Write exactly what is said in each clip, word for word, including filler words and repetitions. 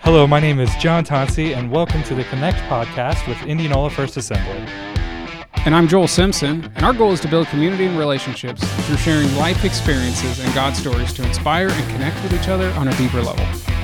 Hello, my name is John Tonsi, and welcome to the Connect podcast with Indianola First Assembly. And I'm Joel Simpson, and our goal is to build community and relationships through sharing life experiences and God stories to inspire and connect with each other on a deeper level.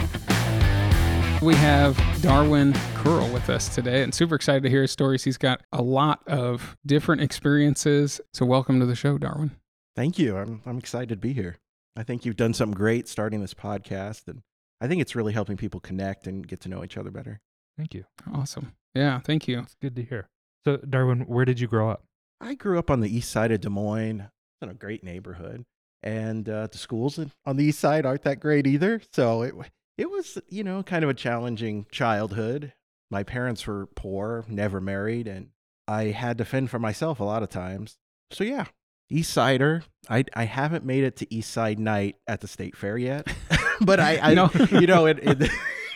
We have Darwin Curl with us today, and super excited to hear his stories. He's got a lot of different experiences, so welcome to the show, Darwin. Thank you. I'm I'm excited to be here. I think you've done something great starting this podcast, and I think it's really helping people connect and get to know each other better. Thank you. Awesome. Yeah, thank you. It's good to hear. So, Darwin, where did you grow up? I grew up on the east side of Des Moines, in a great neighborhood, and uh, the schools on the east side aren't that great either. So it it was, you know, kind of a challenging childhood. My parents were poor, never married, and I had to fend for myself a lot of times. So yeah, East Sider. I I haven't made it to East Side Night at the State Fair yet, but I, I No. you know it. it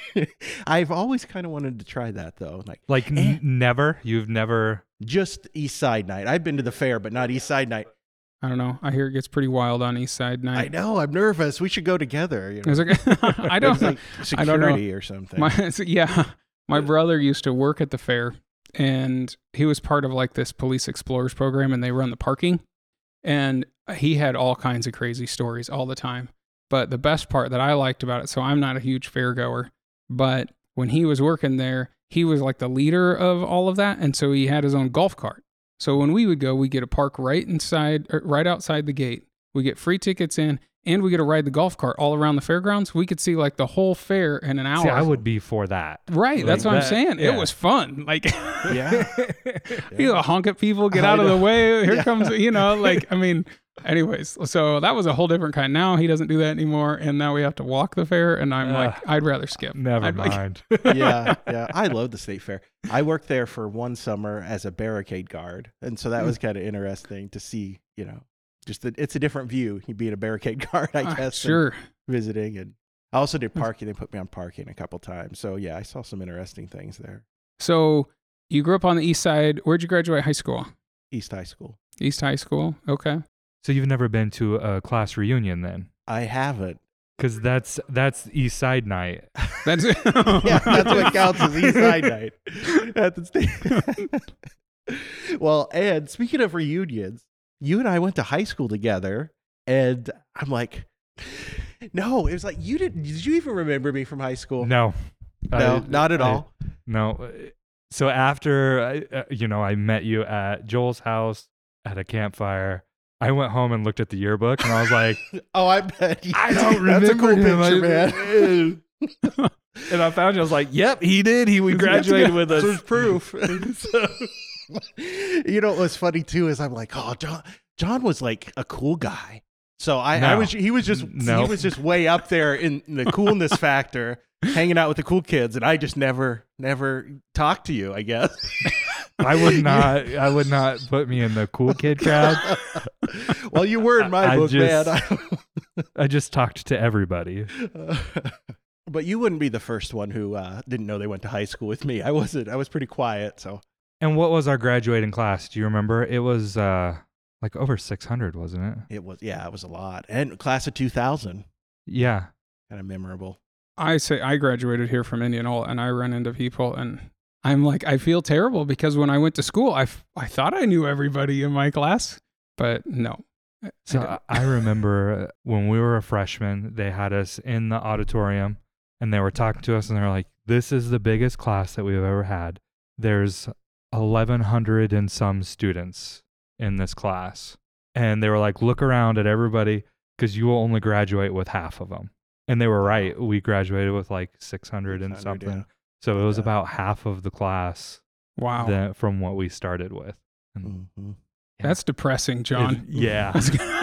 I've always kind of wanted to try that though, like Like, eh. n- never? You've never... just East Side Night. I've been to the fair, but not East Side Night. I don't know. I hear it gets pretty wild on East Side I night. know. I'm nervous. We should go together. You know? Is it- I don't There's, like I don't know. security or something. My, yeah, my brother used to work at the fair, and he was part of like this Police Explorers program, and they run the parking, and he had all kinds of crazy stories all the time. But the best part that I liked about it, so I'm not a huge fair goer, but when he was working there, he was like the leader of all of that, and so he had his own golf cart. So when we would go, we get a park right inside, or right outside the gate. We get free tickets in, and we get to ride the golf cart all around the fairgrounds. We could see like the whole fair in an hour. See, I would be for that. Right, Like that's what I'm that- saying. yeah. It was fun. Like, Yeah. you know, honk at people, get I out of the know. way. Here Yeah. comes, you know, like, I mean, anyways, so that was a whole different kind. Now he doesn't do that anymore, and now we have to walk the fair, and I'm like, Ugh. I'd rather skip. Never I'd like- mind. yeah, yeah. I love the State Fair. I worked there for one summer as a barricade guard, and so that was kind of interesting to see. You know, just that it's a different view. You being a barricade guard, I Ah, guess. and sure. visiting, and I also did parking. They put me on parking a couple times. So yeah, I saw some interesting things there. So you grew up on the east side. Where'd you graduate high school? East High School. East High School. Okay. So you've never been to a class reunion then? I haven't. Because that's that's East Side Night. That's Yeah, that's what counts as East Side Night at the state. Well, and speaking of reunions, you and I went to high school together, and I'm like, no, it was like you didn't. Did you even remember me from high school? No. No, I- not at I- all. No. So after, I- uh, you know, I met you at Joel's house at a campfire, I went home and looked at the yearbook, and I was like, Oh, I bet. You, I don't That's a cool remember him. picture, I- man. and I found you. I was like, "Yep, he did. He we graduated with us." There's proof. So, you know what was funny too is I'm like, oh, John. John was like a cool guy. So I, I No. was. He was just. No. He was just way up there in the coolness factor, hanging out with the cool kids, and I just never, never talked to you. I guess. I would not. I would not put me in the cool kid crowd. Well, you were in my I book, just- man. I just talked to everybody. But you wouldn't be the first one who uh, didn't know they went to high school with me. I wasn't. I was pretty quiet. So And what was our graduating class? Do you remember? It was uh, like over six hundred, wasn't it? it was. Yeah, it was a lot. And class of two thousand, Yeah. kind of memorable. I say I graduated here from Indianola, and I run into people, and I'm like, I feel terrible because when I went to school, I, f- I thought I knew everybody in my class, but no. I- I So didn't. I I remember when we were a freshman, they had us in the auditorium and they were talking to us and they were like, "This is the biggest class that we've ever had. There's eleven hundred and some students in this class." And they were like, "Look around at everybody because you will only graduate with half of them." And they were right. We graduated with like six hundred and six hundred, something. yeah. So it was Yeah. about half of the class Wow. that, from what we started with. And Mhm. That's depressing, John. it- yeah.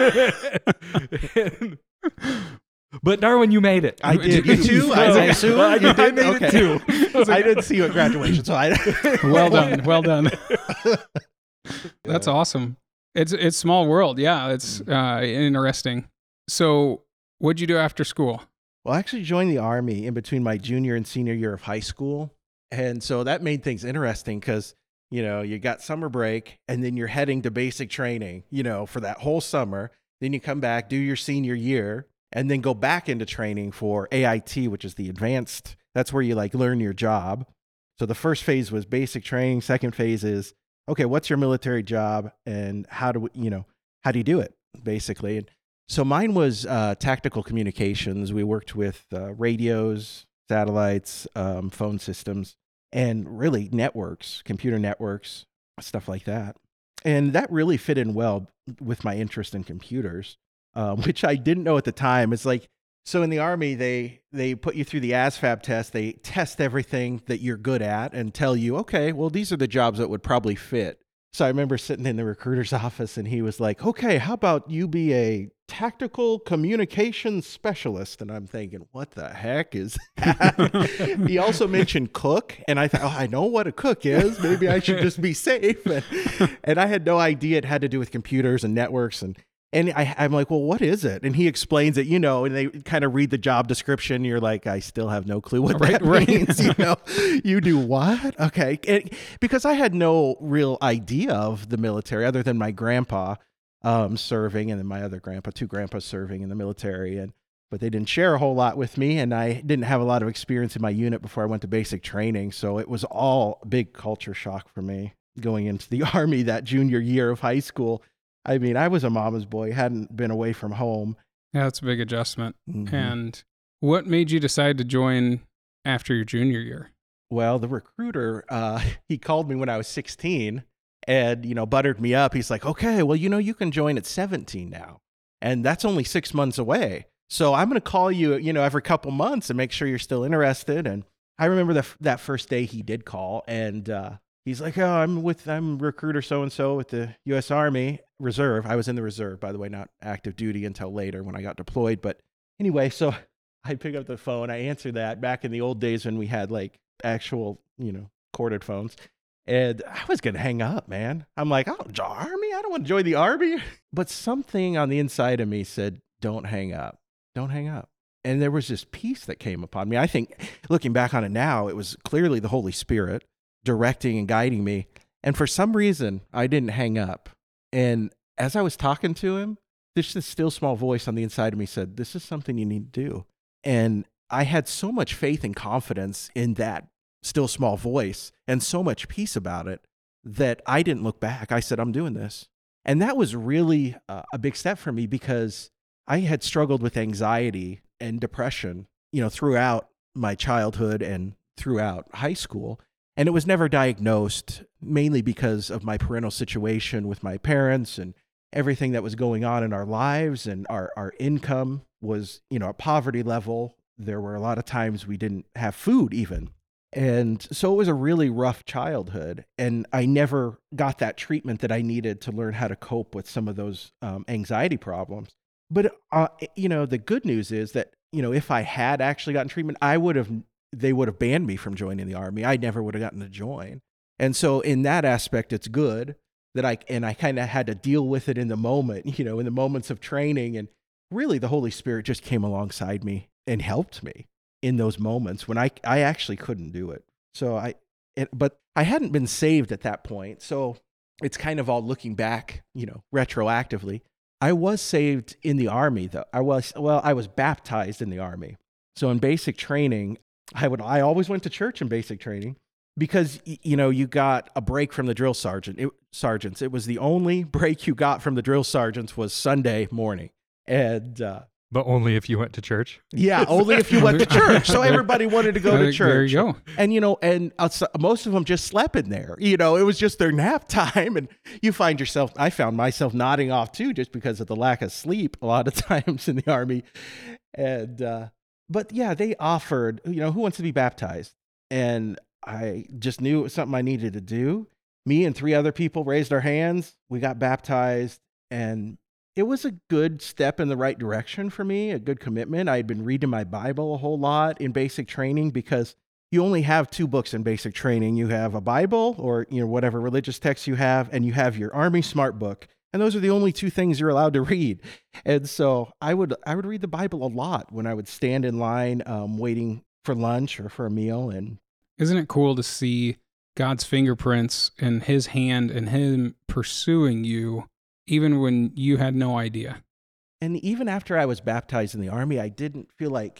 But Darwin, you made it. I did. You too? I, I assume I, you I did? made Okay. it too. I didn't see you at graduation, so I. Well done. Well done. That's awesome. It's it's small world. Yeah, it's uh, interesting. So, what'd you do after school? Well, I actually joined the Army in between my junior and senior year of high school. And so that made things interesting because, you know, you got summer break and then you're heading to basic training, you know, for that whole summer. Then you come back, do your senior year, and then go back into training for A I T, which is the advanced That's where you like learn your job. So the first phase was basic training. Second phase is, okay, what's your military job and how do we, you know, how do you do it basically? And so mine was uh, tactical communications. We worked with uh, radios, satellites, um, phone systems, and really networks, computer networks, stuff like that. And that really fit in well with my interest in computers, um, which I didn't know at the time. It's like, so in the Army, they they put you through the ASVAB test. They test everything that you're good at and tell you, okay, well, these are the jobs that would probably fit. So I remember sitting in the recruiter's office and he was like, okay, how about you be a tactical communications specialist? And I'm thinking, what the heck is that? He also mentioned cook. And I thought, oh, I know what a cook is. Maybe I should just be safe. And, and I had no idea it had to do with computers and networks. And And I, I'm like, well, what is it? And he explains it, you know, and they kind of read the job description. You're like, I still have no clue what Right, that right. means. You know, you do what? Okay. And because I had no real idea of the military other than my grandpa um, serving and then my other grandpa, two grandpas serving in the military. And but they didn't share a whole lot with me. And I didn't have a lot of experience in my unit before I went to basic training. So it was all a big culture shock for me going into the Army that junior year of high school. I mean, I was a mama's boy, hadn't been away from home. Yeah, that's a big adjustment. Mm-hmm. And what made you decide to join after your junior year? Well, the recruiter, uh, he called me when I was sixteen and, you know, buttered me up. He's like, okay, well, you know, you can join at seventeen now. And that's only six months away. So I'm going to call you, you know, every couple months and make sure you're still interested. And I remember the, that first day he did call and, uh, he's like, oh, I'm with, I'm recruiter so-and-so with the U S Army Reserve. I was in the reserve, by the way, not active duty until later when I got deployed. But anyway, so I pick up the phone. I answer that back in the old days when we had like actual, you know, corded phones. And I was going to hang up, man. I'm like, oh, Army? I don't want to join the Army. But something on the inside of me said, don't hang up. Don't hang up. And there was this peace that came upon me. I think looking back on it now, it was clearly the Holy Spirit directing and guiding me. And for some reason, I didn't hang up. And as I was talking to him, this, this still small voice on the inside of me said, this is something you need to do. And I had so much faith and confidence in that still small voice and so much peace about it that I didn't look back. I said, I'm doing this. And that was really uh, a big step for me because I had struggled with anxiety and depression, you know, throughout my childhood and throughout high school. And it was never diagnosed, mainly because of my parental situation with my parents and everything that was going on in our lives. And our, our income was, you know, a poverty level. There were a lot of times we didn't have food even. And so it was a really rough childhood. And I never got that treatment that I needed to learn how to cope with some of those um, anxiety problems. But, uh, you know, the good news is that, you know, if I had actually gotten treatment, I would have, they would have banned me from joining the Army. I never would have gotten to join. And so in that aspect, it's good that I, and I kind of had to deal with it in the moment, you know, in the moments of training. And really the Holy Spirit just came alongside me and helped me in those moments when I, I actually couldn't do it. So I, it, but I hadn't been saved at that point. So it's kind of all looking back, you know, retroactively. I was saved in the Army though. I was, well, I was baptized in the Army. So in basic training, I would, I always went to church in basic training because, you know, you got a break from the drill sergeant, it, sergeants. It was the only break you got from the drill sergeants was Sunday morning. And, uh, But only if you went to church. yeah, only if you went to church. So everybody wanted to go to church. There you go. And, you know, and outside, most of them just slept in there. You know, it was just their nap time. And you find yourself, I found myself nodding off too, just because of the lack of sleep a lot of times in the Army. And, uh, but yeah, they offered, you know, who wants to be baptized? And I just knew it was something I needed to do. Me and three other people raised our hands. We got baptized and it was a good step in the right direction for me, a good commitment. I had been reading my Bible a whole lot in basic training because you only have two books in basic training. You have a Bible or, you know, whatever religious text you have, and you have your Army Smart Book. And those are the only two things you're allowed to read. And so I would I would read the Bible a lot when I would stand in line um, waiting for lunch or for a meal. And isn't it cool to see God's fingerprints and his hand and him pursuing you even when you had no idea? And even after I was baptized in the Army, I didn't feel like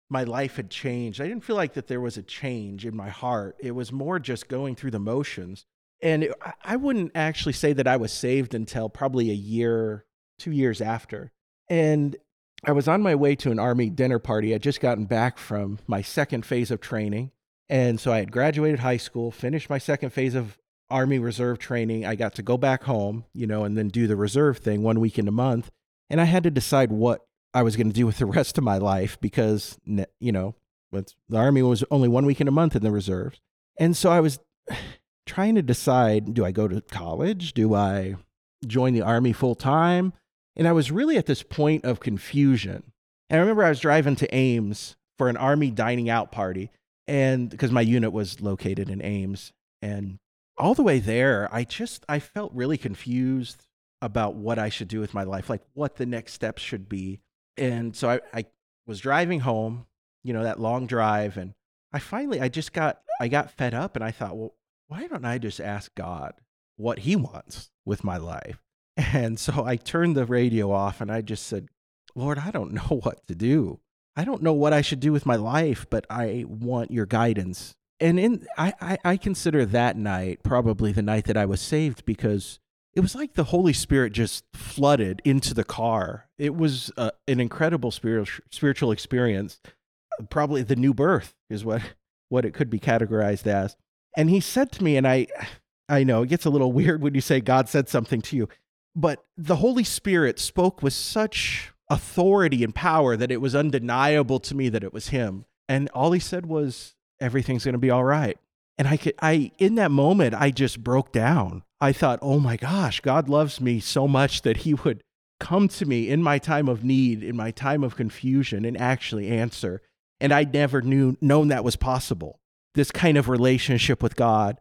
my life had changed. I didn't feel like that there was a change in my heart. It was more just going through the motions. And it, I- I wouldn't actually say that I was saved until probably a year, two years after. And I was on my way to an Army dinner party. I'd just gotten back from my second phase of training. And so I had graduated high school, finished my second phase of Army Reserve training. I got to go back home, you know, and then do the reserve thing one weekend a month. And I had to decide what I was going to do with the rest of my life because, you know, the Army was only one weekend a month in the reserves. And so I was trying to decide, do I go to college? Do I join the Army full time? And I was really at this point of confusion. And I remember I was driving to Ames for an Army dining out party, and because my unit was located in Ames. And all the way there, I just, I felt really confused about what I should do with my life, like what the next steps should be. And so I, I was driving home, you know, that long drive. And I finally, I just got, I got fed up and I thought, well, why don't I just ask God what he wants with my life? And so I turned the radio off and I just said, Lord, I don't know what to do. I don't know what I should do with my life, but I want your guidance. And in I, I, I consider that night probably the night that I was saved, because it was like the Holy Spirit just flooded into the car. It was uh, an incredible spiritual spiritual experience. Probably the new birth is what, what it could be categorized as. And he said to me, and I, I know it gets a little weird when you say God said something to you, but the Holy Spirit spoke with such authority and power that it was undeniable to me that it was him. And all he said was, everything's going to be all right. And I could, I, in that moment, I just broke down. I thought, oh my gosh, God loves me so much that he would come to me in my time of need, in my time of confusion, and actually answer. And I never knew, known that was possible, this kind of relationship with God.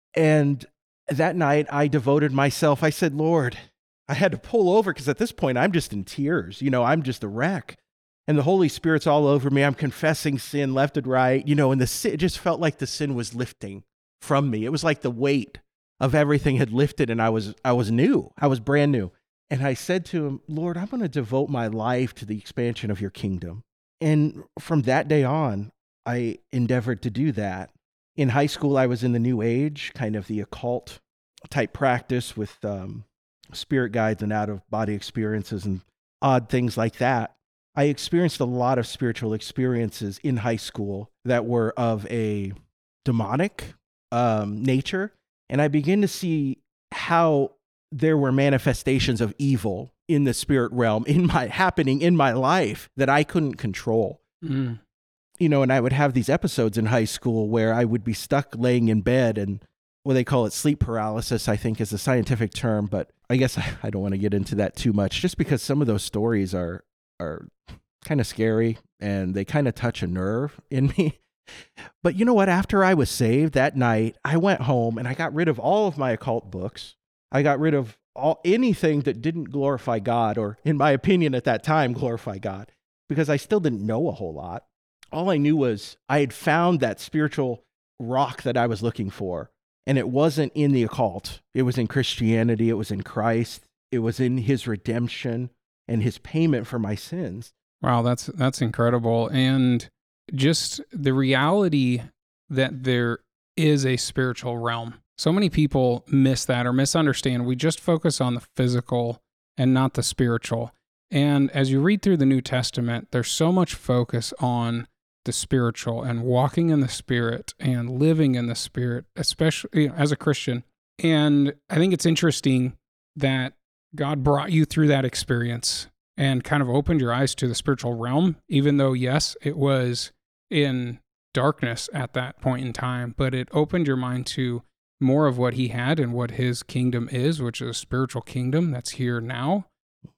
And that night I devoted myself. I said, Lord, I had to pull over because at this point I'm just in tears. You know, I'm just a wreck. And the Holy Spirit's all over me. I'm confessing sin left and right, you know, and the sin, it just felt like the sin was lifting from me. It was like the weight of everything had lifted, and I was, I was new. I was brand new. And I said to him, Lord, I'm going to devote my life to the expansion of your kingdom. And from that day on, I endeavored to do that. In high school, I was in the New Age, kind of the occult type practice with um, spirit guides and out-of-body experiences and odd things like that. I experienced a lot of spiritual experiences in high school that were of a demonic um, nature. And I began to see how there were manifestations of evil in the spirit realm in my happening in my life that I couldn't control. Mm. You know, and I would have these episodes in high school where I would be stuck laying in bed, and what they call it sleep paralysis, I think is a scientific term, but I guess I, I don't want to get into that too much, just because some of those stories are are kind of scary and they kind of touch a nerve in me. But you know what? After I was saved that night, I went home and I got rid of all of my occult books. I got rid of all anything that didn't glorify God, or in my opinion at that time, glorify God, because I still didn't know a whole lot. All I knew was I had found that spiritual rock that I was looking for. And it wasn't in the occult. It was in Christianity. It was in Christ. It was in his redemption and his payment for my sins. Wow, that's that's incredible. And just the reality that there is a spiritual realm. So many people miss that or misunderstand. We just focus on the physical and not the spiritual. And as you read through the New Testament, there's so much focus on the spiritual and walking in the Spirit and living in the Spirit, especially, you know, as a Christian. And I think it's interesting that God brought you through that experience and kind of opened your eyes to the spiritual realm, even though, yes, it was in darkness at that point in time, but it opened your mind to more of what he had and what his kingdom is, which is a spiritual kingdom that's here now,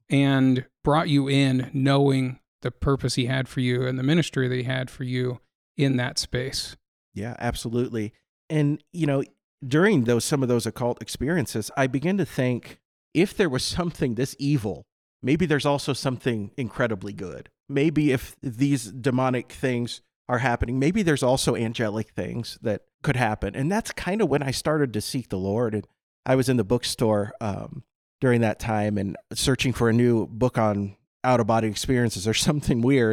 and brought you in knowing the purpose he had for you and the ministry that he had for you in that space. Yeah, absolutely. And, you know, during those some of those occult experiences, I began to think, if there was something this evil, maybe there's also something incredibly good. Maybe if these demonic things are happening, maybe there's also angelic things that could happen. And that's kind of when I started to seek the Lord. And I was in the bookstore um, during that time and searching for a new book on out-of-body experiences or something weird.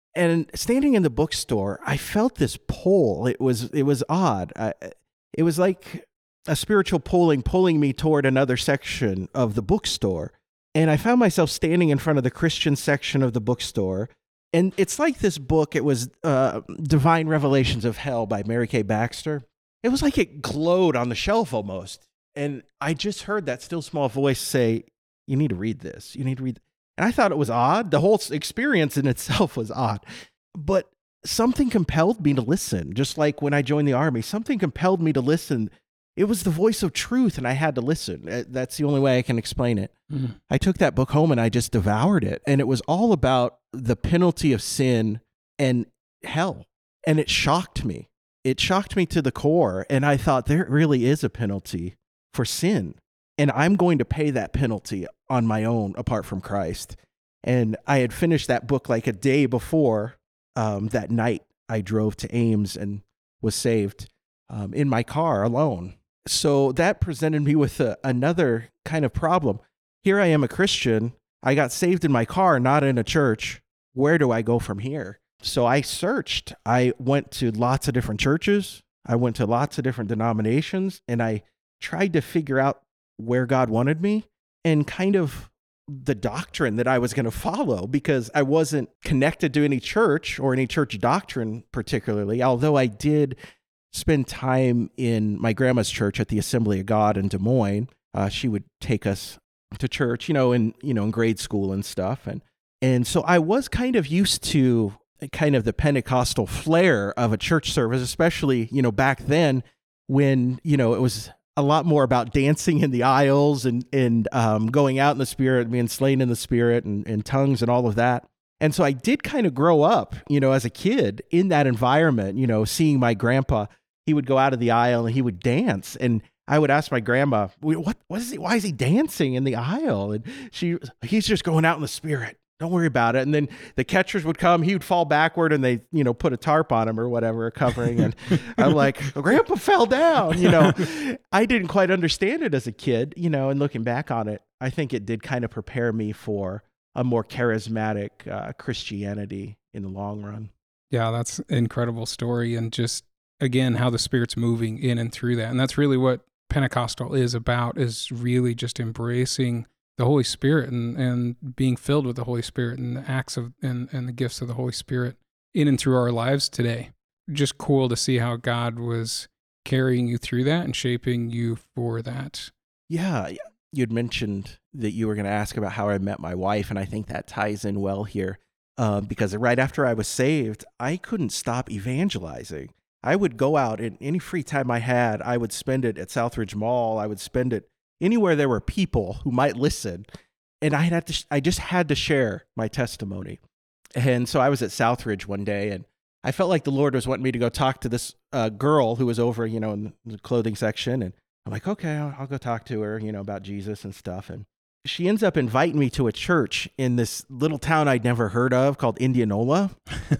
And standing in the bookstore, I felt this pull. It was it was odd. I, it was like a spiritual pulling, pulling me toward another section of the bookstore. And I found myself standing in front of the Christian section of the bookstore. And it's like this book, it was uh, Divine Revelations of Hell by Mary Kay Baxter. It was like it glowed on the shelf almost. And I just heard that still small voice say, you need to read this. You need to read this. And I thought it was odd. The whole experience in itself was odd. But something compelled me to listen. Just like when I joined the Army, something compelled me to listen. It was the voice of truth, and I had to listen. That's the only way I can explain it. Mm-hmm. I took that book home, and I just devoured it. And it was all about the penalty of sin and hell. And it shocked me. It shocked me to the core. And I thought, there really is a penalty for sin. And I'm going to pay that penalty on my own apart from Christ. And I had finished that book like a day before um, that night I drove to Ames and was saved um, in my car alone. So that presented me with a, another kind of problem. Here I am, a Christian. I got saved in my car, not in a church. Where do I go from here? So I searched. I went to lots of different churches. I went to lots of different denominations, and I tried to figure out where God wanted me and kind of the doctrine that I was going to follow, because I wasn't connected to any church or any church doctrine particularly, although I did spend time in my grandma's church at the Assembly of God in Des Moines. Uh, she would take us to church, you know, in, you know, in grade school and stuff. And, and so I was kind of used to kind of the Pentecostal flair of a church service, especially, you know, back then when, you know, it was a lot more about dancing in the aisles and, and um, going out in the Spirit, being slain in the Spirit and, and tongues and all of that. And so I did kind of grow up, you know, as a kid in that environment, you know, seeing my grandpa, he would go out of the aisle and he would dance. And I would ask my grandma, what, what is he, why is he dancing in the aisle? And she, he's just going out in the Spirit. Don't worry about it. And then the catchers would come, he would fall backward and they, you know, put a tarp on him or whatever, a covering. And I'm like, oh, Grandpa fell down, you know. I didn't quite understand it as a kid, you know, and looking back on it, I think it did kind of prepare me for a more charismatic uh, Christianity in the long run. Yeah, that's an incredible story. And just, again, how the Spirit's moving in and through that. And that's really what Pentecostal is about, is really just embracing the Holy Spirit and, and being filled with the Holy Spirit and the acts of and, and the gifts of the Holy Spirit in and through our lives today. Just cool to see how God was carrying you through that and shaping you for that. Yeah, you'd mentioned that you were going to ask about how I met my wife, and I think that ties in well here uh, because right after I was saved, I couldn't stop evangelizing. I would go out, and any free time I had, I would spend it at Southridge Mall. I would spend it anywhere there were people who might listen. And I had to, I just had to share my testimony. And so I was at Southridge one day, and I felt like the Lord was wanting me to go talk to this uh, girl who was over, you know, in the clothing section. And I'm like, okay, I'll, I'll go talk to her, you know, about Jesus and stuff. And she ends up inviting me to a church in this little town I'd never heard of called Indianola.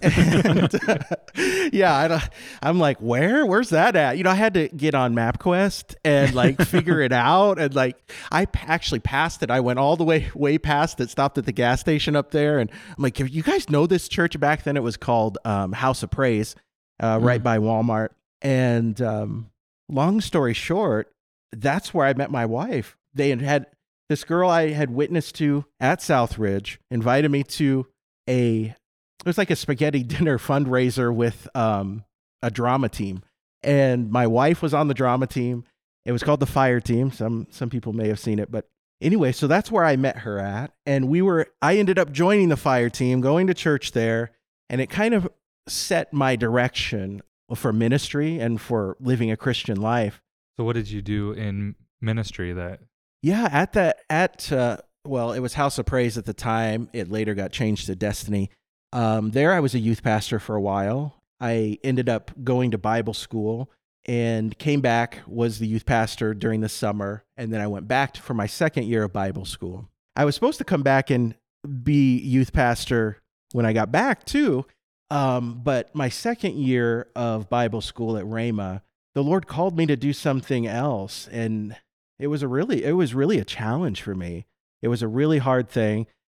and, uh, yeah, I, I'm like, where? Where's that at? You know, I had to get on MapQuest and like figure it out. And like, I p- actually passed it. I went all the way, way past it, stopped at the gas station up there. And I'm like, you guys know this church? Back then it was called um, House of Praise, uh, mm. right by Walmart. And um, long story short, that's where I met my wife. They had had this girl I had witnessed to at Southridge invited me to a, it was like a spaghetti dinner fundraiser with um, a drama team. And my wife was on the drama team. It was called the Fire Team. Some some people may have seen it. But anyway, so that's where I met her at. And we were, I ended up joining the Fire Team, going to church there. And it kind of set my direction for ministry and for living a Christian life. So what did you do in ministry that... Yeah, at that, at, uh, well, it was House of Praise at the time. It later got changed to Destiny. Um, there I was a youth pastor for a while. I ended up going to Bible school and came back, was the youth pastor during the summer, and then I went back for my second year of Bible school. I was supposed to come back and be youth pastor when I got back too, um, but my second year of Bible school at Rhema, the Lord called me to do something else, and It was a really, it was really a challenge for me. It was a really hard thing.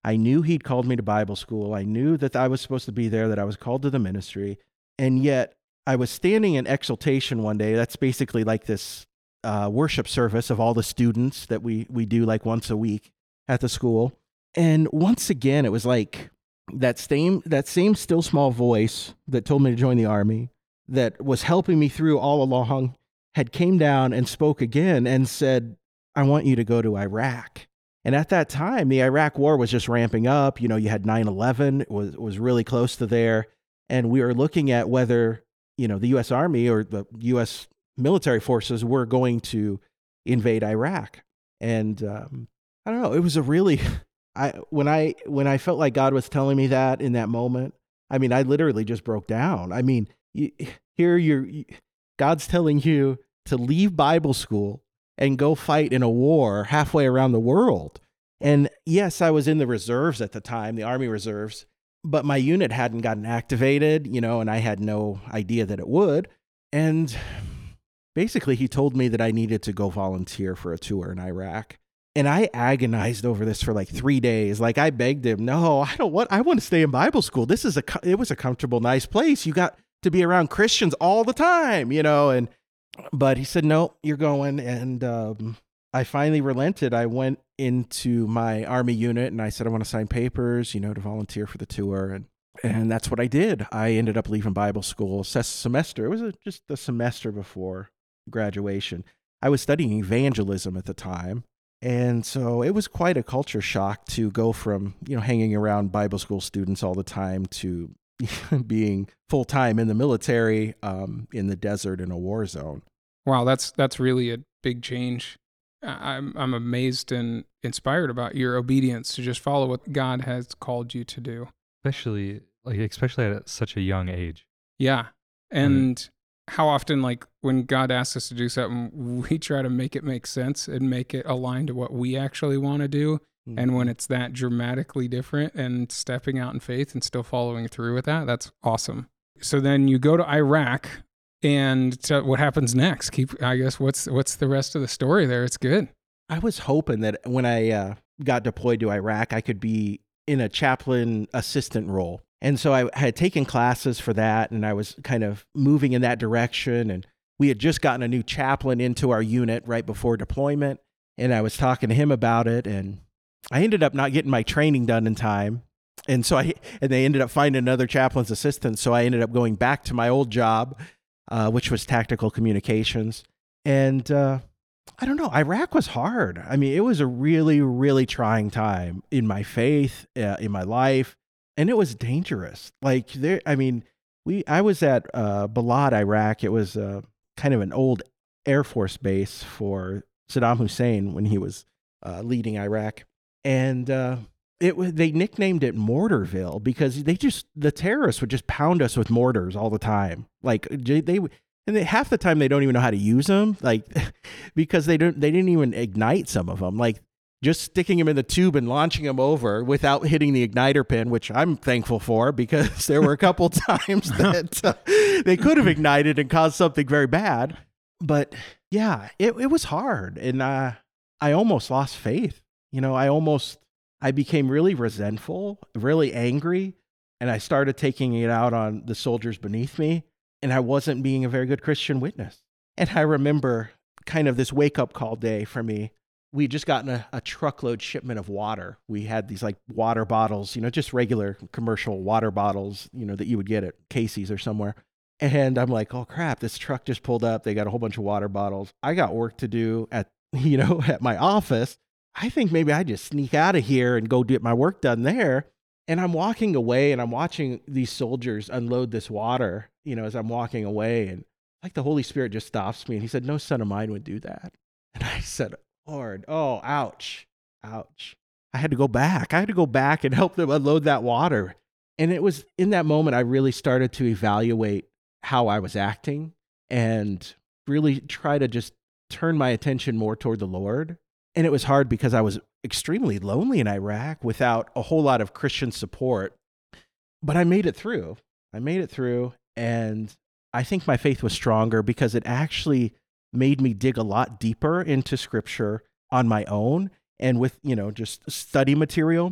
I knew he'd called me to Bible school. I knew that I was supposed to be there, that I was called to the ministry. And yet I was standing in exaltation one day. That's basically like this uh, worship service of all the students that we, we do like once a week at the school. And once again, it was like that same, that same still small voice that told me to join the army, that was helping me through all along, had came down and spoke again and said, I want you to go to Iraq. And at that time, the Iraq war was just ramping up. You know, you had nine eleven, it was, was really close to there. And we were looking at whether, you know, the U S Army or the U S military forces were going to invade Iraq. And um, I don't know, it was a really, I when I when I felt like God was telling me that in that moment, I mean, I literally just broke down. I mean, you, here you're, God's telling you to leave Bible school and go fight in a war halfway around the world. And yes, I was in the reserves at the time, the Army reserves, but my unit hadn't gotten activated, you know, and I had no idea that it would. And basically, he told me that I needed to go volunteer for a tour in Iraq. And I agonized over this for like three days. Like I begged him, no, I don't want, I want to stay in Bible school. This is a, it was a comfortable, nice place. You got to be around Christians all the time, you know, and, but he said, no, you're going. And um, I finally relented. I went into my Army unit and I said, I want to sign papers, you know, to volunteer for the tour. And, and that's what I did. I ended up leaving Bible school ses- semester. It was a, just a semester before graduation. I was studying evangelism at the time. And so it was quite a culture shock to go from, you know, hanging around Bible school students all the time to being full-time in the military, um, in the desert in a war zone. Wow, that's that's really a big change. I'm I'm amazed and inspired about your obedience to just follow what God has called you to do. Especially like especially at such a young age. Yeah. And mm. how often, like when God asks us to do something, we try to make it make sense and make it align to what we actually want to do. Mm-hmm. And when it's that dramatically different and stepping out in faith and still following through with that, that's awesome. So then you go to Iraq, and so what happens next? Keep, I guess, what's what's the rest of the story there? It's good. I was hoping that when I uh, got deployed to Iraq, I could be in a chaplain assistant role. And so I had taken classes for that, and I was kind of moving in that direction. And we had just gotten a new chaplain into our unit right before deployment, and I was talking to him about it, and I ended up not getting my training done in time. And so I, and they ended up finding another chaplain's assistant. So I ended up going back to my old job, uh, which was tactical communications. And uh, I don't know, Iraq was hard. I mean, it was a really, really trying time in my faith, uh, in my life. And it was dangerous. Like there, I mean, we, I was at uh, Balad, Iraq. It was uh, kind of an old Air Force base for Saddam Hussein when he was uh, leading Iraq. And uh, it was, they nicknamed it Mortarville because they just, the terrorists would just pound us with mortars all the time. Like they, they and they, half the time they don't even know how to use them, like because they don't, they didn't even ignite some of them. Like just sticking them in the tube and launching them over without hitting the igniter pin, which I'm thankful for because there were a couple times that uh, they could have ignited and caused something very bad. But yeah, it, it was hard. And uh, I almost lost faith. You know, I almost, I became really resentful, really angry, and I started taking it out on the soldiers beneath me, and I wasn't being a very good Christian witness. And I remember kind of this wake-up call day for me. We had just gotten a, a truckload shipment of water. We had these like water bottles, you know, just regular commercial water bottles, you know, that you would get at Casey's or somewhere. And I'm like, oh crap, this truck just pulled up. They got a whole bunch of water bottles. I got work to do at, you know, at my office. I think maybe I just sneak out of here and go get my work done there. And I'm walking away and I'm watching these soldiers unload this water, you know, as I'm walking away. And like the Holy Spirit just stops me and he said, no son of mine would do that. And I said, Lord, oh, ouch, ouch. I had to go back. I had to go back and help them unload that water. And it was in that moment I really started to evaluate how I was acting and really try to just turn my attention more toward the Lord. And it was hard because I was extremely lonely in Iraq without a whole lot of Christian support. But I made it through. I made it through. And I think my faith was stronger because it actually made me dig a lot deeper into scripture on my own and with, you know, just study material,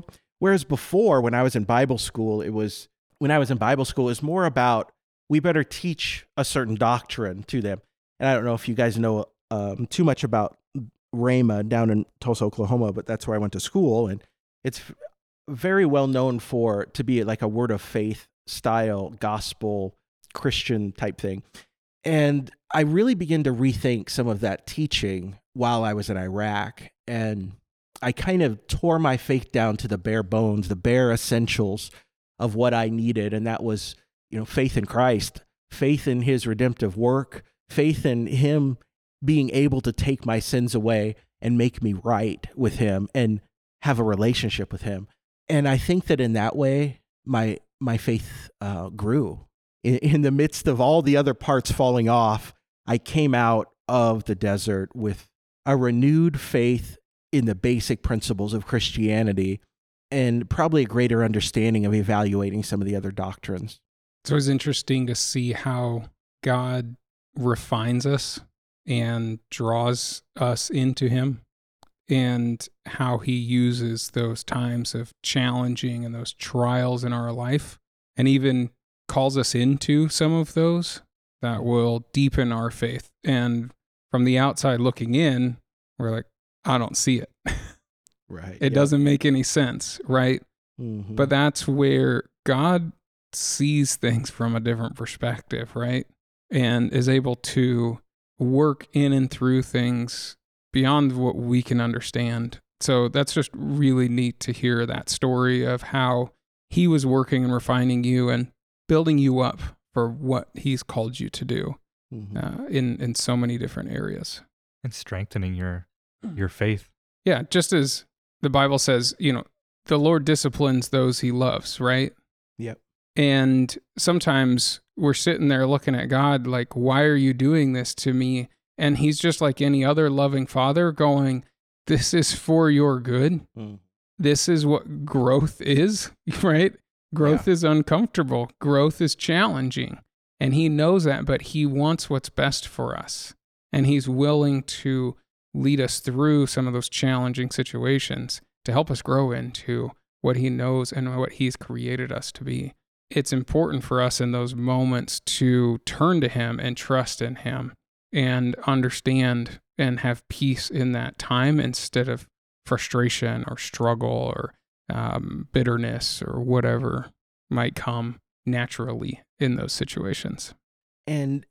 Whereas before, when I was in Bible school, it was when I was in Bible school, it was more about we better teach a certain doctrine to them. And I don't know if you guys know um, too much about Rhema down in Tulsa, Oklahoma, but that's where I went to school, and it's very well known for to be like a word of faith style gospel Christian type thing. And I really began to rethink some of that teaching while I was in Iraq, and I kind of tore my faith down to the bare bones, the bare essentials of what I needed, and that was, you know, faith in Christ, faith in his redemptive work, faith in him being able to take my sins away and make me right with him and have a relationship with him. And I think that in that way, my my faith uh, grew. In, in the midst of all the other parts falling off, I came out of the desert with a renewed faith in the basic principles of Christianity and probably a greater understanding of evaluating some of the other doctrines. So it's interesting to see how God refines us and draws us into him, and how he uses those times of challenging and those trials in our life, and even calls us into some of those that will deepen our faith. And from the outside looking in, we're like, I don't see it. Right. It yeah. doesn't make any sense, right? Mm-hmm. But that's where God sees things from a different perspective, right? And is able to work in and through things beyond what we can understand. So that's just really neat to hear that story of how he was working and refining you and building you up for what he's called you to do Mm-hmm. uh, in, in so many different areas. And strengthening your your faith. Yeah, just as the Bible says, you know, the Lord disciplines those he loves, right? Yep. And sometimes we're sitting there looking at God like, why are you doing this to me? And he's just like any other loving father going, this is for your good. Mm. This is what growth is, right? Growth Yeah. is uncomfortable. Growth is challenging. And he knows that, but he wants what's best for us. And he's willing to lead us through some of those challenging situations to help us grow into what he knows and what he's created us to be. It's important for us in those moments to turn to him and trust in him and understand and have peace in that time instead of frustration or struggle or um, bitterness or whatever might come naturally in those situations. And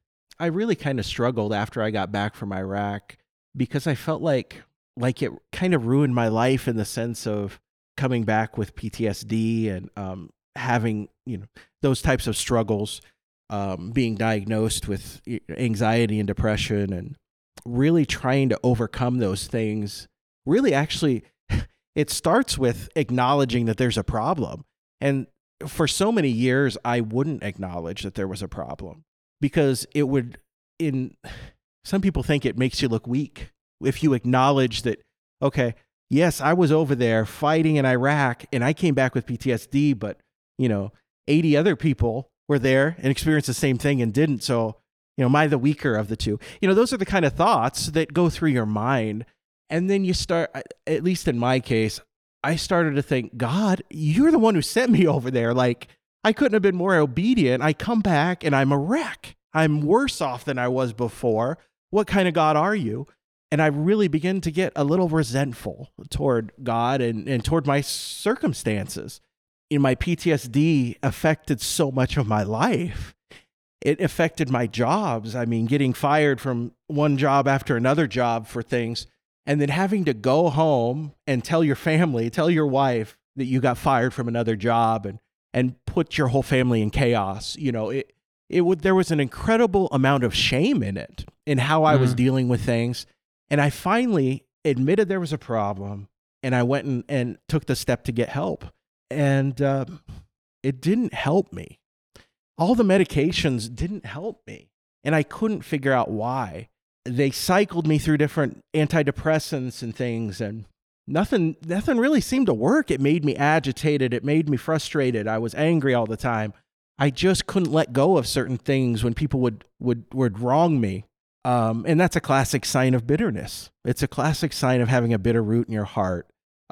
I really kind of struggled after I got back from Iraq because I felt like like it kind of ruined my life in the sense of coming back with P T S D and um, having, you know, those types of struggles, um, being diagnosed with anxiety and depression, and really trying to overcome those things. Really, actually, it starts with acknowledging that there's a problem. And for so many years, I wouldn't acknowledge that there was a problem because it would, in some people think it makes you look weak if you acknowledge that, okay, yes, I was over there fighting in Iraq and I came back with P T S D, but, you know, eighty other people were there and experienced the same thing and didn't. So, you know, am I the weaker of the two? You know, those are the kind of thoughts that go through your mind. And then you start, at least in my case, I started to think, God, you're the one who sent me over there. Like, I couldn't have been more obedient. I come back and I'm a wreck. I'm worse off than I was before. What kind of God are you? And I really began to get a little resentful toward God and, and toward my circumstances. In my P T S D affected so much of my life. It affected my jobs. I mean, getting fired from one job after another job for things, and then having to go home and tell your family, tell your wife that you got fired from another job and, and put your whole family in chaos. You know, it, it would, there was an incredible amount of shame in it, in how I mm. was dealing with things. And I finally admitted there was a problem, and I went and, and took the step to get help. And uh, it didn't help me. All the medications didn't help me, and I couldn't figure out why. They cycled me through different antidepressants and things, and nothing, nothing really seemed to work. It made me agitated. It made me frustrated. I was angry all the time. I just couldn't let go of certain things when people would, would, would wrong me. Um, and that's a classic sign of bitterness. It's a classic sign of having a bitter root in your heart.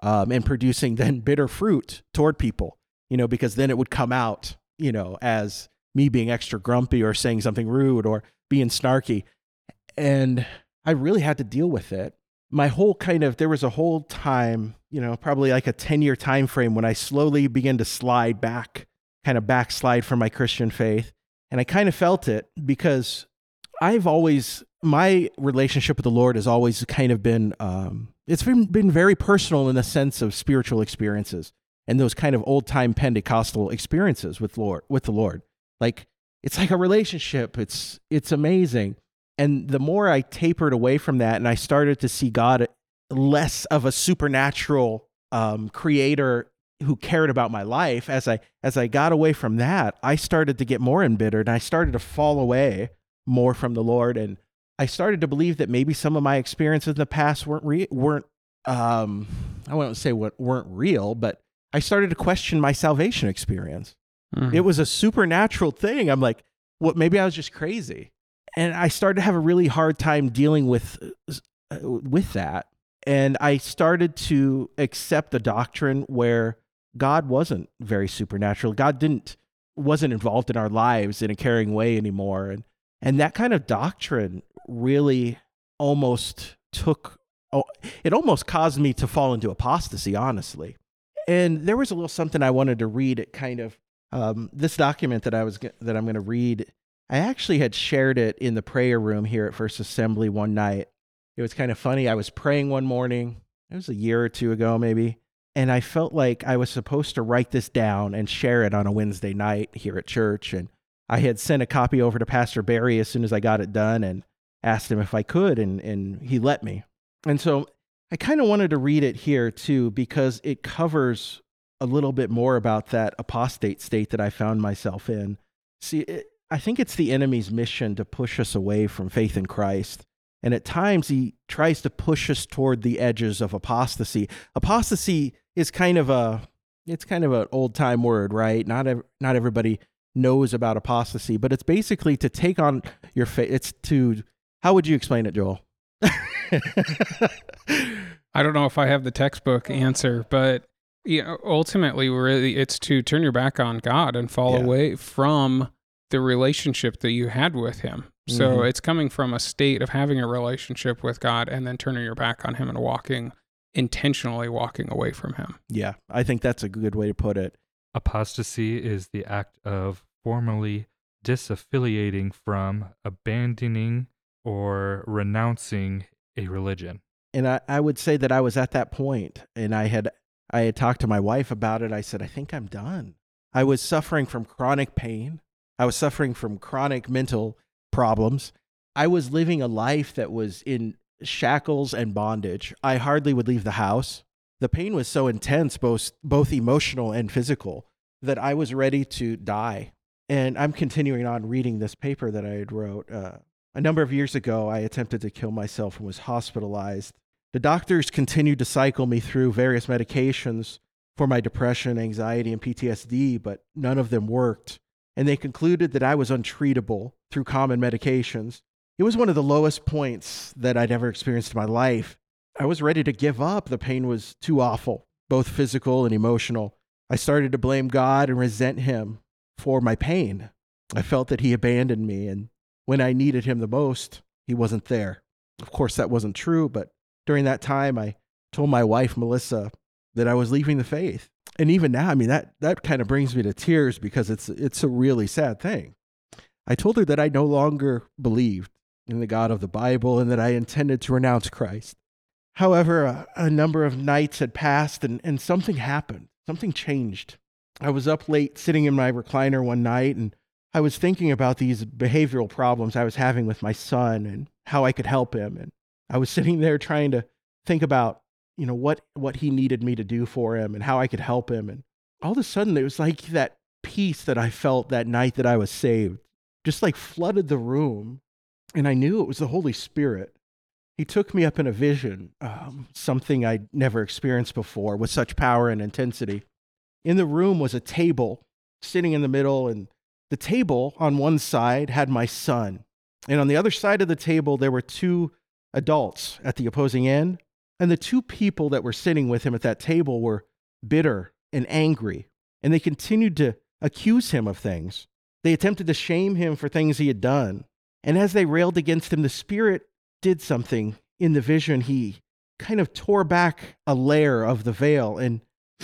um, and producing then bitter fruit toward people, you know, because then it would come out, you know, as me being extra grumpy or saying something rude or being snarky. And I really had to deal with it. My whole kind of, there was a whole time, you know, probably like a ten year time frame when I slowly began to slide back, kind of backslide from my Christian faith. And I kind of felt it because I've always, my relationship with the Lord has always kind of been, um, it's been, been very personal in the sense of spiritual experiences and those kind of old time Pentecostal experiences with Lord, with the Lord. Like, it's like a relationship. It's, it's amazing. And the more I tapered away from that and I started to see God less of a supernatural um, creator who cared about my life, as I as I got away from that, I started to get more embittered and I started to fall away more from the Lord. And I started to believe that maybe some of my experiences in the past weren't re- weren't um, I won't say what weren't real, but I started to question my salvation experience. Mm-hmm. It was a supernatural thing. I'm like, what? Maybe I was just crazy. And I started to have a really hard time dealing with uh, with that. And I started to accept the doctrine where God wasn't very supernatural. God didn't wasn't involved in our lives in a caring way anymore. And and that kind of doctrine really almost took oh, it almost caused me to fall into apostasy, honestly. And there was a little something I wanted to read. It kind of um, this document that I was that I'm going to read. I actually had shared it in the prayer room here at First Assembly one night. It was kind of funny. I was praying one morning. It was a year or two ago, maybe. And I felt like I was supposed to write this down and share it on a Wednesday night here at church. And I had sent a copy over to Pastor Barry as soon as I got it done and asked him if I could, and, and he let me. And so I kind of wanted to read it here too, because it covers a little bit more about that apostate state that I found myself in. See, it, I think it's the enemy's mission to push us away from faith in Christ. And at times he tries to push us toward the edges of apostasy. Apostasy is kind of a, it's kind of an old time word, right? Not ev- not everybody knows about apostasy, but it's basically to take on your faith. It's to, how would you explain it, Joel? I don't know if I have the textbook answer, but you know, ultimately, really, it's to turn your back on God and fall yeah. away from the relationship that you had with him. So mm-hmm. it's coming from a state of having a relationship with God and then turning your back on him and walking, intentionally walking away from him. Yeah, I think that's a good way to put it. Apostasy is the act of formally disaffiliating from, abandoning, or renouncing a religion. And I, I would say that I was at that point, and I had I had talked to my wife about it. I said, I think I'm done. I was suffering from chronic pain. I was suffering from chronic mental problems. I was living a life that was in shackles and bondage. I hardly would leave the house. The pain was so intense, both both emotional and physical, that I was ready to die. And I'm continuing on reading this paper that I had wrote. Uh, a number of years ago, I attempted to kill myself and was hospitalized. The doctors continued to cycle me through various medications for my depression, anxiety, and P T S D, but none of them worked. And they concluded that I was untreatable through common medications. It was one of the lowest points that I'd ever experienced in my life. I was ready to give up. The pain was too awful, both physical and emotional. I started to blame God and resent him for my pain. I felt that he abandoned me, and when I needed him the most, he wasn't there. Of course, that wasn't true, but during that time, I told my wife, Melissa, that I was leaving the faith. And even now, I mean, that, that kind of brings me to tears because it's it's a really sad thing. I told her that I no longer believed in the God of the Bible and that I intended to renounce Christ. However, a, a number of nights had passed and, and something happened. Something changed. I was up late sitting in my recliner one night, and I was thinking about these behavioral problems I was having with my son and how I could help him. And I was sitting there trying to think about, you know, what, what he needed me to do for him and how I could help him. And all of a sudden, it was like that peace that I felt that night that I was saved just like flooded the room. And I knew it was the Holy Spirit. He took me up in a vision, um, something I'd never experienced before with such power and intensity. In the room was a table sitting in the middle, and the table on one side had my son. And on the other side of the table, there were two adults at the opposing end. And the two people that were sitting with him at that table were bitter and angry, and they continued to accuse him of things. They attempted to shame him for things he had done. And as they railed against him, the Spirit did something in the vision. He kind of tore back a layer of the veil, and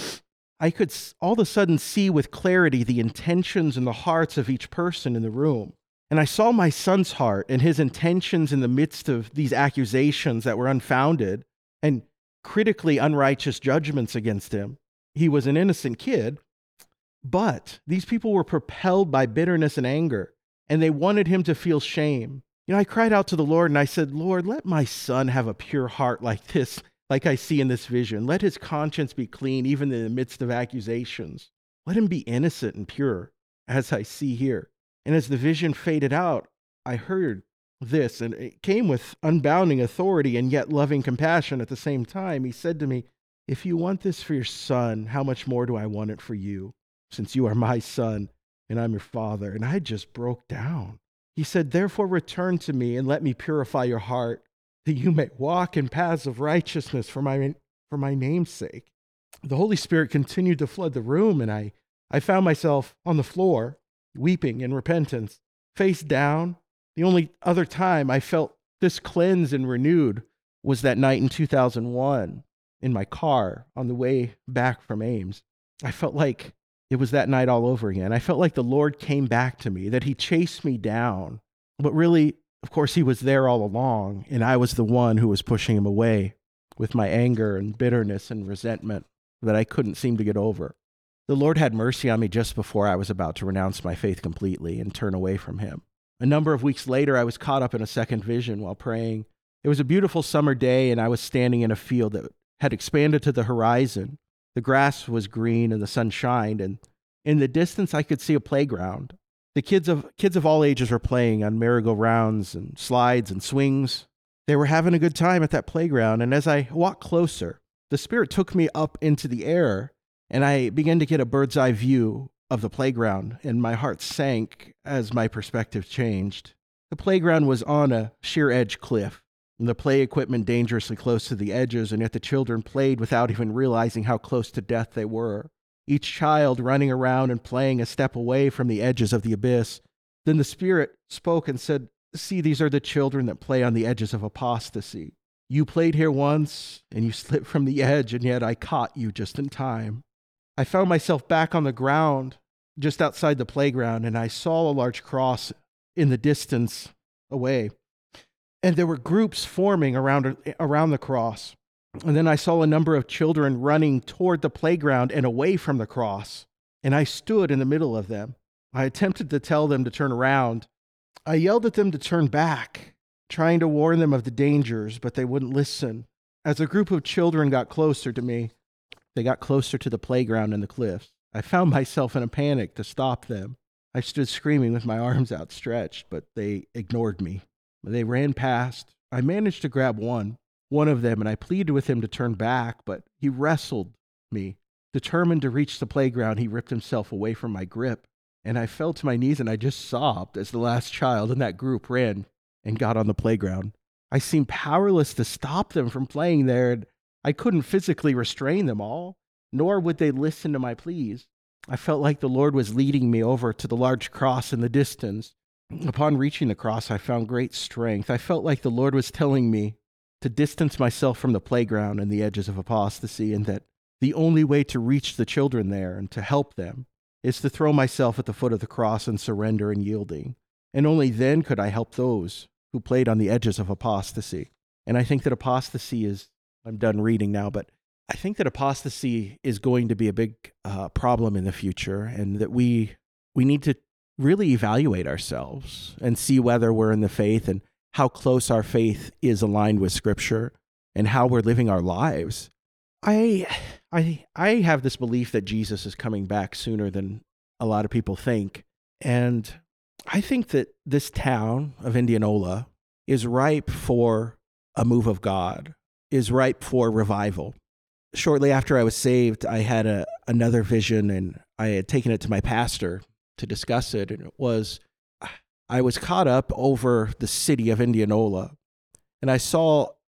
I could all of a sudden see with clarity the intentions and the hearts of each person in the room. And I saw my son's heart and his intentions in the midst of these accusations that were unfounded and critically unrighteous judgments against him. He was an innocent kid, but these people were propelled by bitterness and anger, and they wanted him to feel shame. You know, I cried out to the Lord and I said, Lord, let my son have a pure heart like this, like I see in this vision. Let his conscience be clean, even in the midst of accusations. Let him be innocent and pure, as I see here. And as the vision faded out, I heard this, and it came with unbounding authority and yet loving compassion at the same time. He said to me, if you want this for your son, how much more do I want it for you, since you are my son and I'm your father? And I just broke down. He said, therefore return to me and let me purify your heart, that you may walk in paths of righteousness for my, for my name's sake. The Holy Spirit continued to flood the room, and I, I found myself on the floor, weeping in repentance, face down. The only other time I felt this cleansed and renewed was that night in two thousand one in my car on the way back from Ames. I felt like it was that night all over again. I felt like the Lord came back to me, that he chased me down. But really, of course, he was there all along, and I was the one who was pushing him away with my anger and bitterness and resentment that I couldn't seem to get over. The Lord had mercy on me just before I was about to renounce my faith completely and turn away from him. A number of weeks later, I was caught up in a second vision while praying. It was a beautiful summer day, and I was standing in a field that had expanded to the horizon. The grass was green and the sun shined, and in the distance I could see a playground. The kids of kids of all ages were playing on merry-go-rounds and slides and swings. They were having a good time at that playground, and as I walked closer, the Spirit took me up into the air, and I began to get a bird's-eye view of the playground, and my heart sank as my perspective changed. The playground was on a sheer-edge cliff, and the play equipment dangerously close to the edges, and yet the children played without even realizing how close to death they were, each child running around and playing a step away from the edges of the abyss. Then the Spirit spoke and said, see, these are the children that play on the edges of apostasy. You played here once, and you slipped from the edge, and yet I caught you just in time. I found myself back on the ground just outside the playground, and I saw a large cross in the distance away. And there were groups forming around, around the cross. And then I saw a number of children running toward the playground and away from the cross. And I stood in the middle of them. I attempted to tell them to turn around. I yelled at them to turn back, trying to warn them of the dangers, but they wouldn't listen. As a group of children got closer to me, they got closer to the playground and the cliffs. I found myself in a panic to stop them. I stood screaming with my arms outstretched, but they ignored me. They ran past. I managed to grab one, one of them, and I pleaded with him to turn back, but he wrestled me. Determined to reach the playground, he ripped himself away from my grip, and I fell to my knees and I just sobbed as the last child in that group ran and got on the playground. I seemed powerless to stop them from playing there, and I couldn't physically restrain them all, nor would they listen to my pleas. I felt like the Lord was leading me over to the large cross in the distance. Upon reaching the cross, I found great strength. I felt like the Lord was telling me to distance myself from the playground and the edges of apostasy, and that the only way to reach the children there and to help them is to throw myself at the foot of the cross in surrender and yielding. And only then could I help those who played on the edges of apostasy. And I think that apostasy is, I'm done reading now, but I think that apostasy is going to be a big uh, problem in the future, and that we we need to really evaluate ourselves and see whether we're in the faith and how close our faith is aligned with Scripture and how we're living our lives. I I I have this belief that Jesus is coming back sooner than a lot of people think, and I think that this town of Indianola is ripe for a move of God, is ripe for revival. Shortly after I was saved, I had a, another vision, and I had taken it to my pastor to discuss it. And it was, I was caught up over the city of Indianola, and I saw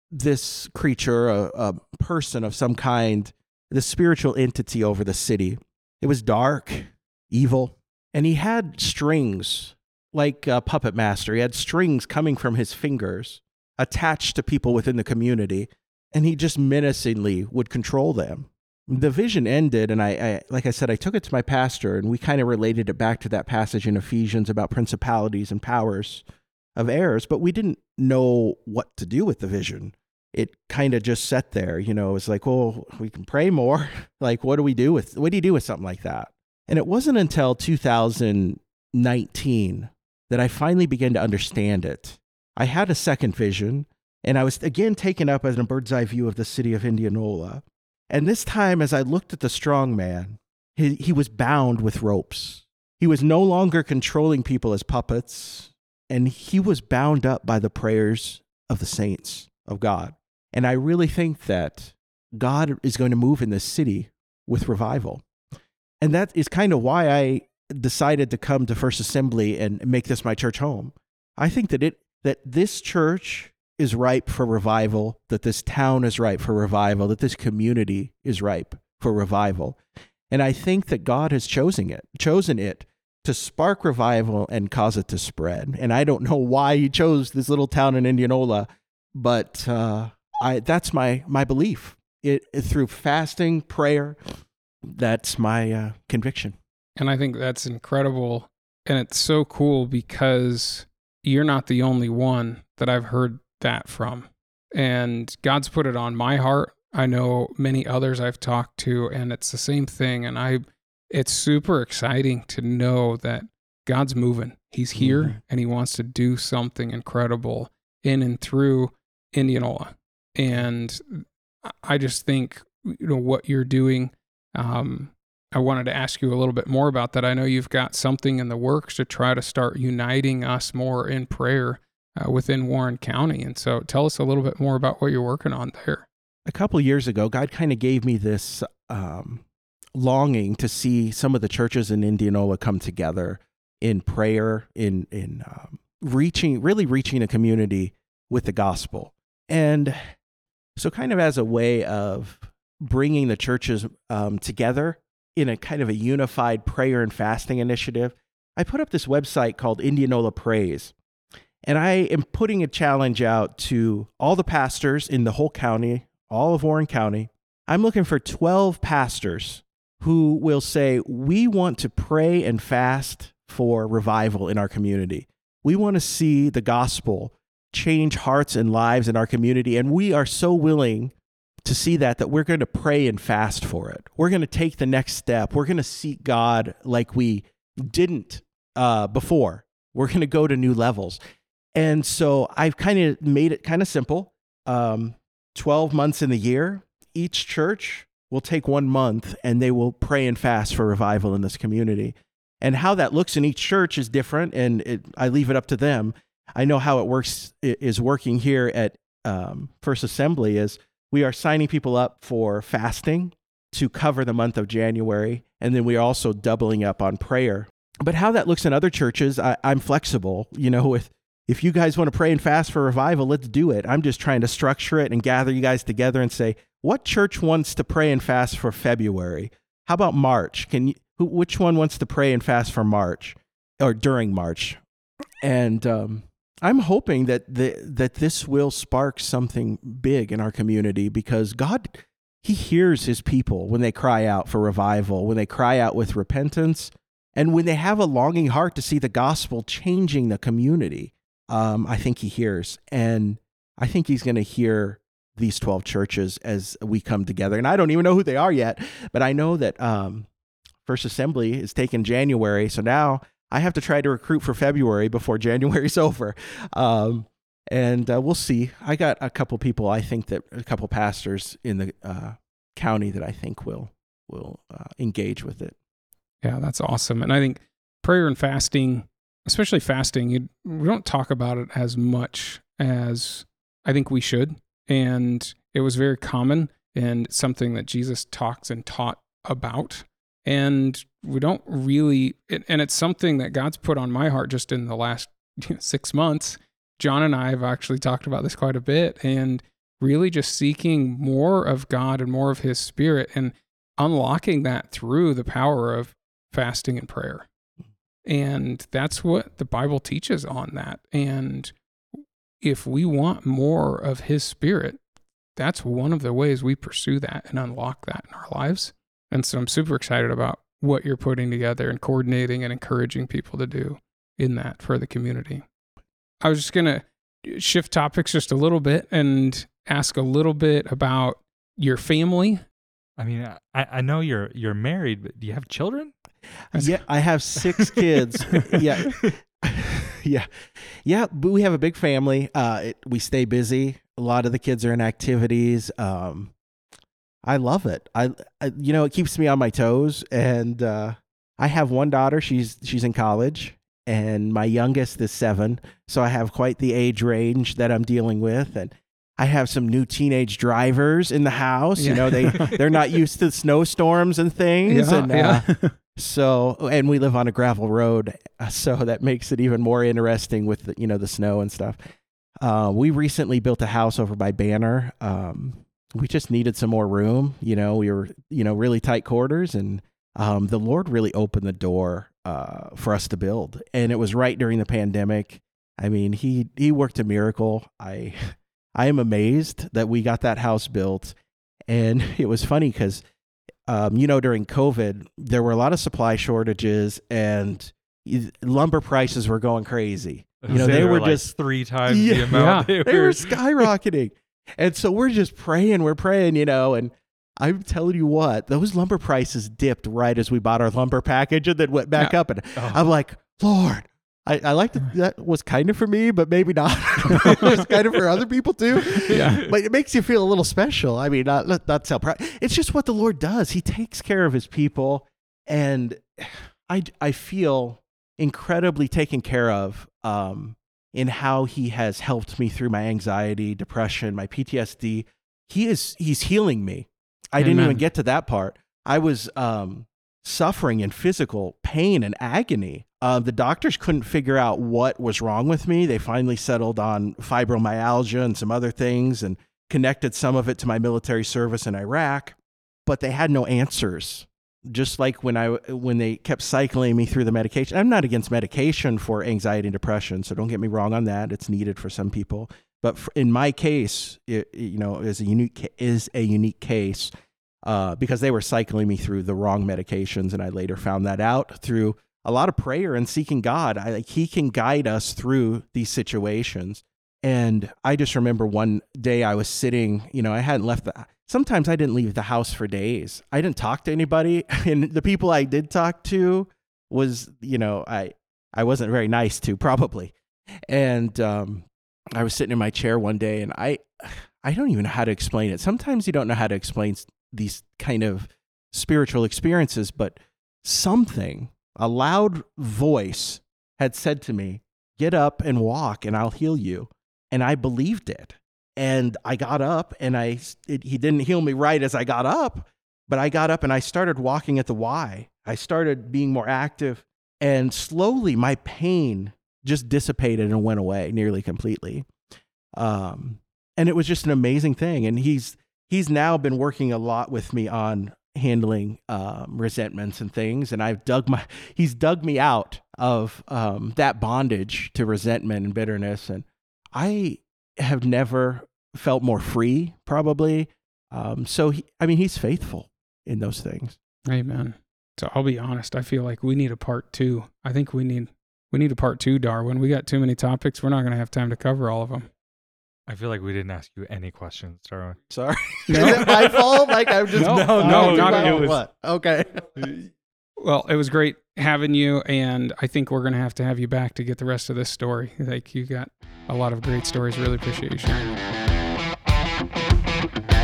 this creature, a, a person of some kind, the spiritual entity over the city. It was dark, evil, and he had strings like a puppet master. He had strings coming from his fingers attached to people within the community, and he just menacingly would control them. The vision ended, and I, I like I said, I took it to my pastor, and we kind of related it back to that passage in Ephesians about principalities and powers of airs, but we didn't know what to do with the vision. It kind of just sat there, you know, it was like, well, we can pray more. Like, what do we do with, what do you do with something like that? And it wasn't until two thousand nineteen that I finally began to understand it. I had a second vision, and I was again taken up as a bird's eye view of the city of Indianola. And this time, as I looked at the strong man, he, he was bound with ropes. He was no longer controlling people as puppets, and he was bound up by the prayers of the saints of God. And I really think that God is going to move in this city with revival. And that is kind of why I decided to come to First Assembly and make this my church home. I think that it that this church is ripe for revival, that this town is ripe for revival, that this community is ripe for revival. And I think that God has chosen it, chosen it to spark revival and cause it to spread. And I don't know why he chose this little town in Indianola, but uh, I that's my my belief. It, it through fasting, prayer, that's my uh, conviction. And I think that's incredible. And it's so cool because you're not the only one that I've heard that from. And God's put it on my heart. I know many others I've talked to, and it's the same thing. And I, it's super exciting to know that God's moving. He's here, mm-hmm. and he wants to do something incredible in and through Indianola. And I just think, you know, what you're doing, um, I wanted to ask you a little bit more about that. I know you've got something in the works to try to start uniting us more in prayer uh, within Warren County. And so tell us a little bit more about what you're working on there. A couple of years ago, God kind of gave me this um, longing to see some of the churches in Indianola come together in prayer, in in um, reaching, really reaching a community with the gospel. And so kind of as a way of bringing the churches um, together in a kind of a unified prayer and fasting initiative, I put up this website called Indianola Prays. And I am putting a challenge out to all the pastors in the whole county, all of Warren County. I'm looking for twelve pastors who will say, we want to pray and fast for revival in our community. We want to see the gospel change hearts and lives in our community. And we are so willing to see that, that we're going to pray and fast for it. We're going to take the next step. We're going to seek God like we didn't uh, before. We're going to go to new levels. And so I've kind of made it kind of simple. Um, twelve months in the year, each church will take one month and they will pray and fast for revival in this community. And how that looks in each church is different, and it, I leave it up to them. I know how it works is working here at um, First Assembly is we are signing people up for fasting to cover the month of January, and then we are also doubling up on prayer. But how that looks in other churches, I, I'm flexible. You know, if if you guys want to pray and fast for revival, let's do it. I'm just trying to structure it and gather you guys together and say, what church wants to pray and fast for February? How about March? Can you? Who, which one wants to pray and fast for March or during March? And um, I'm hoping that the, that this will spark something big in our community, because God, he hears his people when they cry out for revival, when they cry out with repentance, and when they have a longing heart to see the gospel changing the community. Um, I think he hears, and I think he's going to hear these twelve churches as we come together. And I don't even know who they are yet, but I know that um, First Assembly is taking January, so now I have to try to recruit for February before January's over. Um, and uh, we'll see. I got a couple people, I think that a couple pastors in the uh, county that I think will will uh, engage with it. Yeah, that's awesome. And I think prayer and fasting, especially fasting, you, we don't talk about it as much as I think we should. And it was very common and something that Jesus talks and taught about. And we don't really, and it's something that God's put on my heart just in the last six months. John and I have actually talked about this quite a bit. And really just seeking more of God and more of his Spirit and unlocking that through the power of fasting and prayer. And that's what the Bible teaches on that. And if we want more of his Spirit, that's one of the ways we pursue that and unlock that in our lives. And so I'm super excited about what you're putting together and coordinating and encouraging people to do in that for the community. I was just going to shift topics just a little bit and ask a little bit about your family. I mean, I, I know you're you're married, but do you have children? Yeah, I have six kids. Yeah. Yeah. Yeah, but we have a big family. Uh, it, we stay busy. A lot of the kids are in activities. Um, I love it. I, I, you know, it keeps me on my toes. And uh, I have one daughter. She's she's in college, and my youngest is seven. So I have quite the age range that I'm dealing with. And I have some new teenage drivers in the house. Yeah. You know, they they're not used to snowstorms and things. Yeah, and uh, yeah. so, and we live on a gravel road, so that makes it even more interesting with the, you know, the snow and stuff. Uh, we recently built a house over by Banner. Um, we just needed some more room. You know, we were, you know, really tight quarters, and um, the Lord really opened the door uh, for us to build. And it was right during the pandemic. I mean, he he worked a miracle. I I am amazed that we got that house built. And it was funny because, um, you know, during COVID, there were a lot of supply shortages, and lumber prices were going crazy. You know, they, they were like just three times Yeah. the amount Yeah. they, they were. were skyrocketing. And so we're just praying, we're praying, you know, and I'm telling you what, those lumber prices dipped right as we bought our lumber package and then went back Yeah. up. And Oh. I'm like, Lord, I, I like that that was kind of for me, but maybe not. It was kind of for other people too. Yeah. But it makes you feel a little special. I mean, not, not, not so proud. It's just what the Lord does. He takes care of his people. And I, I feel incredibly taken care of um, in how he has helped me through my anxiety, depression, my P T S D. He is, he's healing me. I didn't Amen. even get to that part. I was um, suffering in physical pain and agony. Uh, the doctors couldn't figure out what was wrong with me. They finally settled on fibromyalgia and some other things and connected some of it to my military service in Iraq, but they had no answers. Just like when I when they kept cycling me through the medication. I'm not against medication for anxiety and depression, so don't get me wrong on that. It's needed for some people, but for, in my case, it, you know, is a unique is a unique case uh, because they were cycling me through the wrong medications, and I later found that out through a lot of prayer and seeking God. I, like, he can guide us through these situations. And I just remember one day I was sitting, you know, I hadn't left the, sometimes I didn't leave the house for days. I didn't talk to anybody. And the people I did talk to was, you know, I, I wasn't very nice to probably. And um, I was sitting in my chair one day, and I, I don't even know how to explain it. Sometimes you don't know how to explain these kind of spiritual experiences, but something, a loud voice had said to me, "Get up and walk and I'll heal you." And I believed it. And I got up, and I, it, he didn't heal me right as I got up, but I got up and I started walking at the Y. I started being more active, and slowly my pain just dissipated and went away nearly completely. Um, and it was just an amazing thing. And he's, he's now been working a lot with me on handling um, resentments and things. And I've dug my, he's dug me out of um, that bondage to resentment and bitterness. And I have never felt more free, probably. Um, so, he, I mean, he's faithful in those things. Amen. So I'll be honest. I feel like we need a part two. I think we need, we need a part two, Darwin. We got too many topics. We're not going to have time to cover all of them. I feel like we didn't ask you any questions, Darwin. Sorry. No. Is it my fault? Like, I'm just No, no, no, not about at all. what? Okay. Well, it was great having you, and I think we're going to have to have you back to get the rest of this story. Like, you got a lot of great stories. Really appreciate you sharing.